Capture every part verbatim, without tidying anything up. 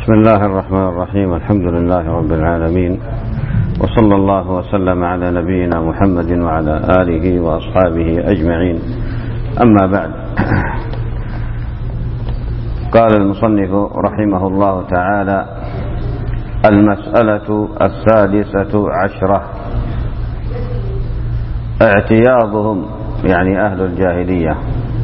بسم الله الرحمن الرحيم. الحمد لله رب العالمين، وصلى الله وسلم على نبينا محمد وعلى آله وأصحابه أجمعين. أما بعد، قال المصنف رحمه الله تعالى: المسألة السادسة عشرة، اعتياضهم، يعني أهل الجاهلية.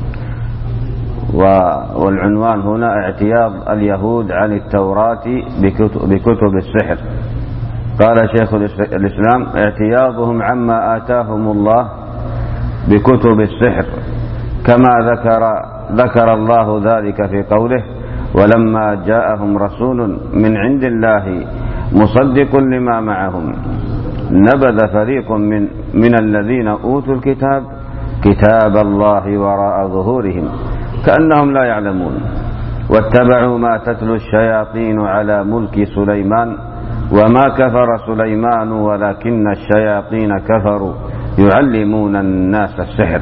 والعنوان هنا اعتياض اليهود عن التوراة بكتب السحر. قال شيخ الإسلام: اعتياضهم عما آتاهم الله بكتب السحر، كما ذكر ذكر الله ذلك في قوله: ولما جاءهم رسول من عند الله مصدق لما معهم نبذ فريق من, من الذين أوتوا الكتاب كتاب الله وراء ظهورهم كأنهم لا يعلمون، واتبعوا ما تتلو الشياطين على ملك سليمان وما كفر سليمان ولكن الشياطين كفروا يعلمون الناس السحر.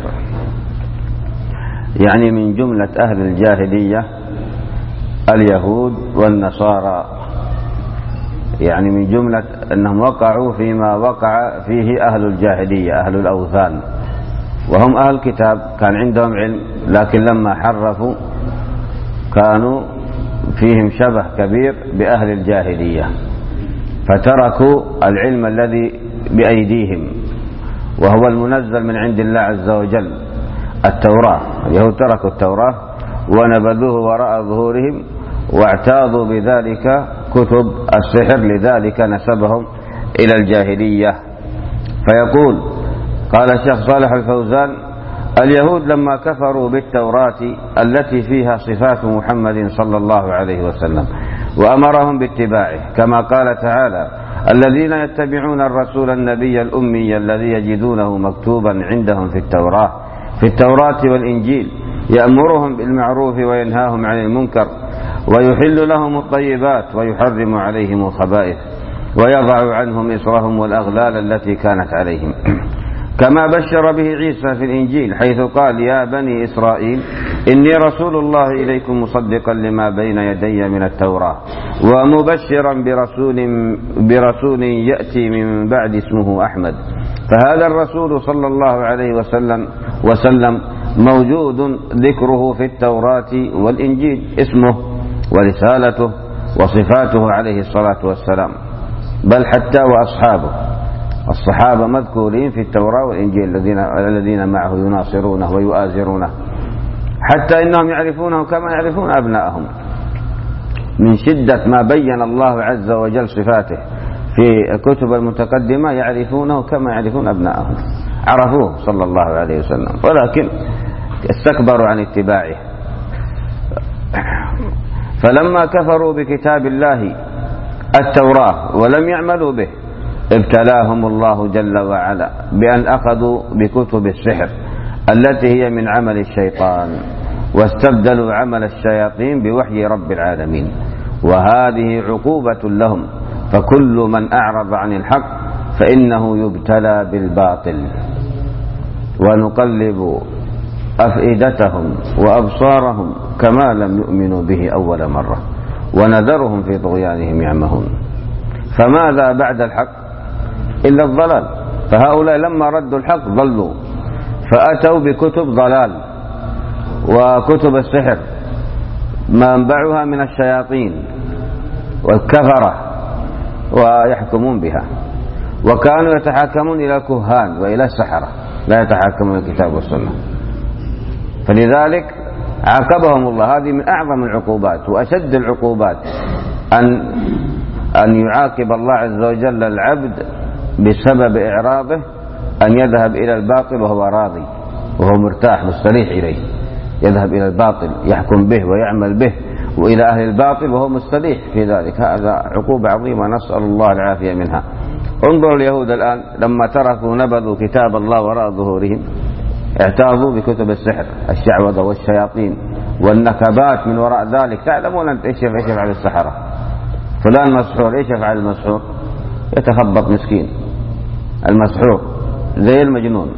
يعني من جملة أهل الجاهلية اليهود والنصارى، يعني من جملة أنهم وقعوا فيما وقع فيه أهل الجاهلية، أهل الأوثان، وهم أهل الكتاب، كان عندهم علم، لكن لما حرفوا كانوا فيهم شبه كبير بأهل الجاهلية، فتركوا العلم الذي بأيديهم وهو المنزل من عند الله عز وجل، التوراة. اليهود تركوا التوراة ونبذوه وراء ظهورهم واعتاضوا بذلك كتب السحر، لذلك نسبهم إلى الجاهلية. فيقول قال الشيخ صالح الفوزان: اليهود لما كفروا بالتوراة التي فيها صفات محمد صلى الله عليه وسلم وأمرهم باتباعه، كما قال تعالى: الذين يتبعون الرسول النبي الأمي الذي يجدونه مكتوبا عندهم في التوراة في التوراة والإنجيل يأمرهم بالمعروف وينهاهم عن المنكر ويحل لهم الطيبات ويحرم عليهم الخبائث ويضع عنهم إصرهم والأغلال التي كانت عليهم، كما بشر به عيسى في الإنجيل حيث قال: يا بني إسرائيل إني رسول الله إليكم مصدقا لما بين يدي من التوراة ومبشرا برسول, برسول يأتي من بعد اسمه أحمد. فهذا الرسول صلى الله عليه وسلم وسلم موجود ذكره في التوراة والإنجيل، اسمه ورسالته وصفاته عليه الصلاة والسلام، بل حتى وأصحابه الصحابة مذكورين في التوراة والإنجيل الذين الذين معه يناصرونه ويؤازرونه، حتى إنهم يعرفونه كما يعرفون أبنائهم، من شدة ما بين الله عز وجل صفاته في الكتب المتقدمة، يعرفونه كما يعرفون أبنائهم، عرفوه صلى الله عليه وسلم، ولكن استكبروا عن اتباعه. فلما كفروا بكتاب الله التوراة ولم يعملوا به ابتلاهم الله جل وعلا بأن أخذوا بكتب السحر التي هي من عمل الشيطان، واستبدلوا عمل الشياطين بوحي رب العالمين، وهذه عقوبة لهم. فكل من أعرض عن الحق فإنه يبتلى بالباطل، ونقلب أفئدتهم وأبصارهم كما لم يؤمنوا به أول مرة ونذرهم في طغيانهم يعمهون. فماذا بعد الحق إلا الضلال؟ فهؤلاء لما ردوا الحق ضلوا، فأتوا بكتب ضلال وكتب السحر منبعها من الشياطين والكفرة ويحكمون بها، وكانوا يتحاكمون إلى الكهان وإلى السحرة، لا يتحاكمون الكتاب والسنة. فلذلك عاقبهم الله. هذه من أعظم العقوبات وأشد العقوبات، أن أن يعاقب الله عز وجل العبد بسبب إعراضه، أن يذهب إلى الباطل وهو راضي وهو مرتاح مستريح إليه، يذهب إلى الباطل يحكم به ويعمل به، وإلى أهل الباطل وهو مستريح في ذلك. هذا عقوبة عظيمة، نسأل الله العافية منها. انظروا اليهود الآن لما تركوا نبذوا كتاب الله وراء ظهورهم، اعتاضوا بكتب السحر، الشعوذة والشياطين والنكبات من وراء ذلك. تعلمون ايش يفعل السحرة؟ فلان مسحور، ايش يفعل المسحور؟ يتخبط مسكين المسحور زي المجنون.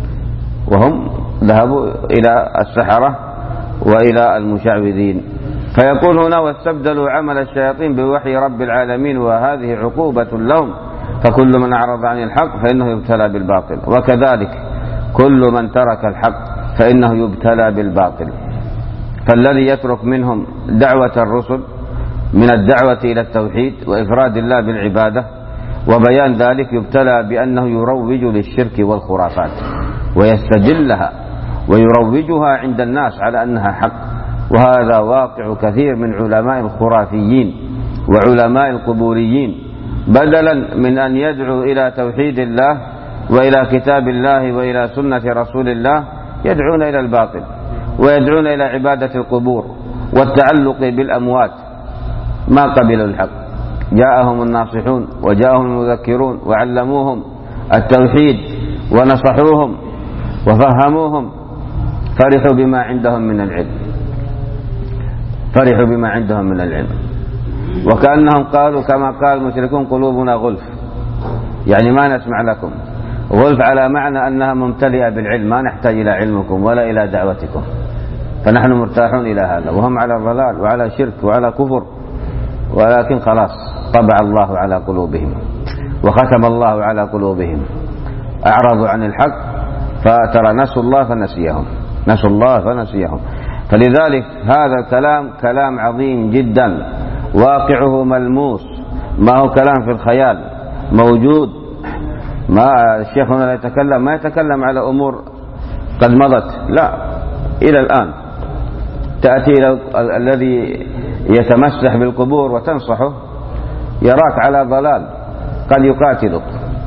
وهم ذهبوا إلى السحرة وإلى المشعوذين فيقول هنا واستبدلوا عمل الشياطين بوحي رب العالمين وهذه عقوبة لهم، فكل من أعرض عن الحق فإنه يبتلى بالباطل، وكذلك كل من ترك الحق فإنه يبتلى بالباطل. فالذي يترك منهم دعوة الرسل من الدعوة إلى التوحيد وإفراد الله بالعبادة وبيان ذلك يبتلى بأنه يروج للشرك والخرافات ويستدلها ويروجها عند الناس على أنها حق. وهذا واقع كثير من علماء الخرافيين وعلماء القبوريين، بدلا من أن يدعو إلى توحيد الله وإلى كتاب الله وإلى سنة رسول الله يدعون إلى الباطل ويدعون إلى عبادة القبور والتعلق بالأموات. ما قبلوا الحق، جاءهم الناصحون وجاءهم المذكرون وعلموهم التوحيد ونصحوهم وفهموهم، فرحوا بما عندهم من العلم فرحوا بما عندهم من العلم وكأنهم قالوا كما قال المشركون قلوبنا غلف، يعني ما نسمع لكم. غلف على معنى أنها ممتلئة بالعلم، ما نحتاج إلى علمكم ولا إلى دعوتكم، فنحن مرتاحون إلى هذا. وهم على ضلال وعلى شرك وعلى كفر، ولكن خلاص طبع الله على قلوبهم وختم الله على قلوبهم، أعرضوا عن الحق فترى نسوا الله فنسيهم نسوا الله فنسيهم. فلذلك هذا الكلام كلام عظيم جدا، واقعه ملموس، ما هو كلام في الخيال، موجود. ما الشيخ هنا لا يتكلم ما يتكلم على أمور قد مضت، لا، إلى الآن تأتي إلى الذي يتمسح بالقبور وتنصحه يراك على ضلال قد يقاتلك،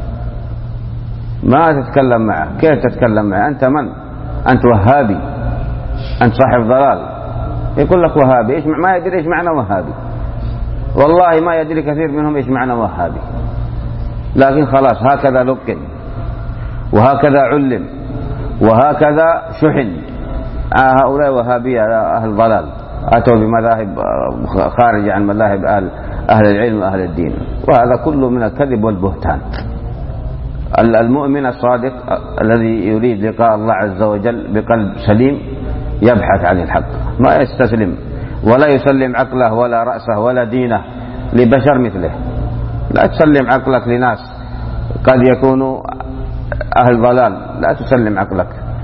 ما تتكلم معه. كيف تتكلم معه؟ أنت من؟ أنت وهابي، أنت صاحب ضلال. يقول لك وهابي، إيش ما يدري إيش معنى وهابي، والله ما يدري كثير منهم إيش معنى وهابي، لكن خلاص هكذا لقن وهكذا علم وهكذا شحن. آه هؤلاء وهابية أهل ضلال، أتوا بمذاهب خارج عن مذاهب أهل, أهل العلم وأهل الدين، وهذا كله من الكذب والبهتان. المؤمن الصادق الذي يريد لقاء الله عز وجل بقلب سليم يبحث عن الحق، ما يستسلم ولا يسلم عقله ولا رأسه ولا دينه لبشر مثله. لا تسلم عقلك لناس قد يكونوا أهل ضلال، لا تسلم عقلك،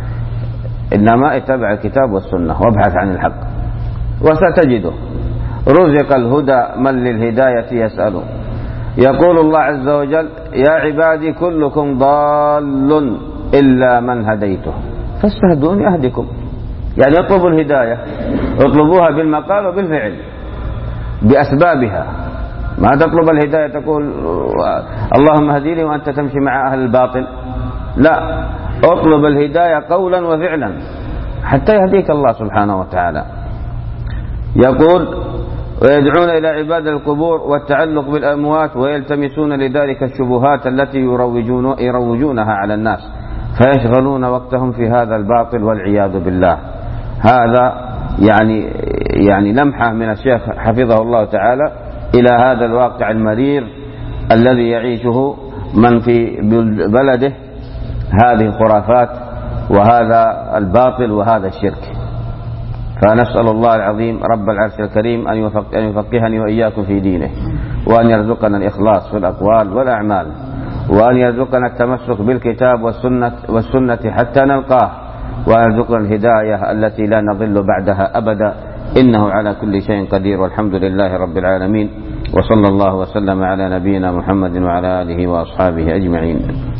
إنما اتبع الكتاب والسنة وابحث عن الحق وستجده. رزق الهدى من للهداية يسأل. يقول الله عز وجل يا عبادي كلكم ضال إلا من هديته فاستهدوني أهدكم. يعني اطلبوا الهداية، اطلبوها بالمقال وبالفعل بأسبابها، ما تطلب الهداية تقول اللهم اهديني وأنت تمشي مع أهل الباطل، لا، اطلب الهداية قولا وفعلا حتى يهديك الله سبحانه وتعالى. يقول ويدعون إلى عبادة القبور والتعلق بالأموات ويلتمسون لذلك الشبهات التي يروجون يروجونها على الناس فيشغلون وقتهم في هذا الباطل والعياذ بالله. هذا يعني يعني لمحة من الشيخ حفظه الله تعالى إلى هذا الواقع المرير الذي يعيشه من في بلده، هذه الخرافات وهذا الباطل وهذا الشرك. فنسأل الله العظيم رب العرش الكريم أن يفقهني وإياكم في دينه، وأن يرزقنا الإخلاص في الأقوال والأعمال، وأن يرزقنا التمسك بالكتاب والسنة, والسنة حتى نلقاه، وأن يرزقنا الهداية التي لا نضل بعدها أبدا، إنه على كل شيء قدير، والحمد لله رب العالمين، وصلى الله وسلم على نبينا محمد وعلى آله وأصحابه أجمعين.